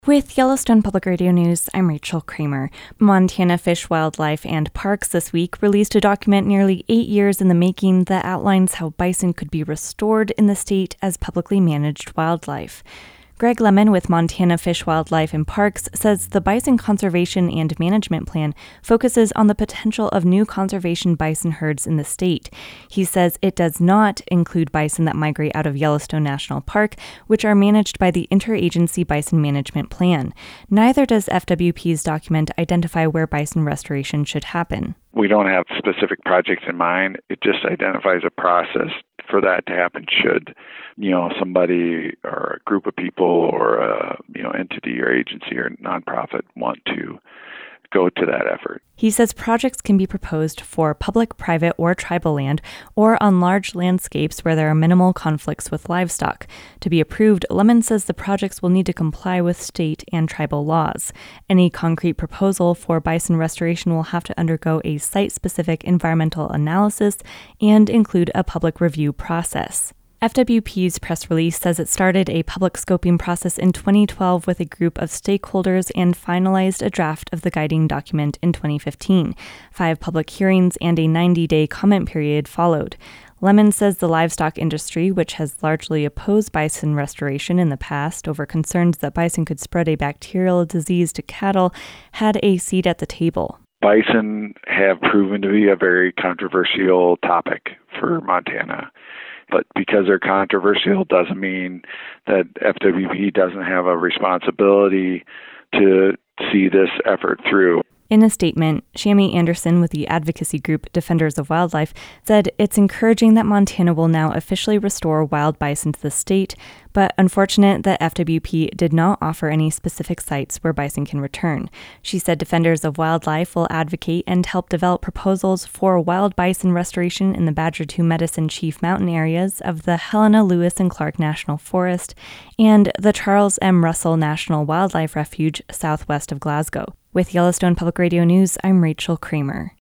With Yellowstone Public Radio News, I'm Rachel Kramer. Montana Fish, Wildlife, and Parks this week released a document nearly 8 years in the making that outlines how bison could be restored in the state as publicly managed wildlife. Greg Lemon with Montana Fish, Wildlife, and Parks says the Bison Conservation and Management Plan focuses on the potential of new conservation bison herds in the state. He says it does not include bison that migrate out of Yellowstone National Park, which are managed by the Interagency Bison Management Plan. Neither does FWP's document identify where bison restoration should happen. We don't have specific projects in mind. It just identifies a process for that to happen should, somebody or a group of people or a, entity or agency or nonprofit want to go to that effort. He says projects can be proposed for public, private, or tribal land, or on large landscapes where there are minimal conflicts with livestock. To be approved, Lemon says the projects will need to comply with state and tribal laws. Any concrete proposal for bison restoration will have to undergo a site-specific environmental analysis and include a public review process. FWP's press release says it started a public scoping process in 2012 with a group of stakeholders and finalized a draft of the guiding document in 2015. 5 public hearings and a 90-day comment period followed. Lemon says the livestock industry, which has largely opposed bison restoration in the past over concerns that bison could spread a bacterial disease to cattle, had a seat at the table. Bison have proven to be a very controversial topic for Montana. But because they're controversial doesn't mean that FWP doesn't have a responsibility to see this effort through. In a statement, Shami Anderson with the advocacy group Defenders of Wildlife said it's encouraging that Montana will now officially restore wild bison to the state, but unfortunate that FWP did not offer any specific sites where bison can return. She said Defenders of Wildlife will advocate and help develop proposals for wild bison restoration in the Badger II Medicine Chief Mountain areas of the Helena Lewis and Clark National Forest and the Charles M. Russell National Wildlife Refuge southwest of Glasgow. With Yellowstone Public Radio News, I'm Rachel Kramer.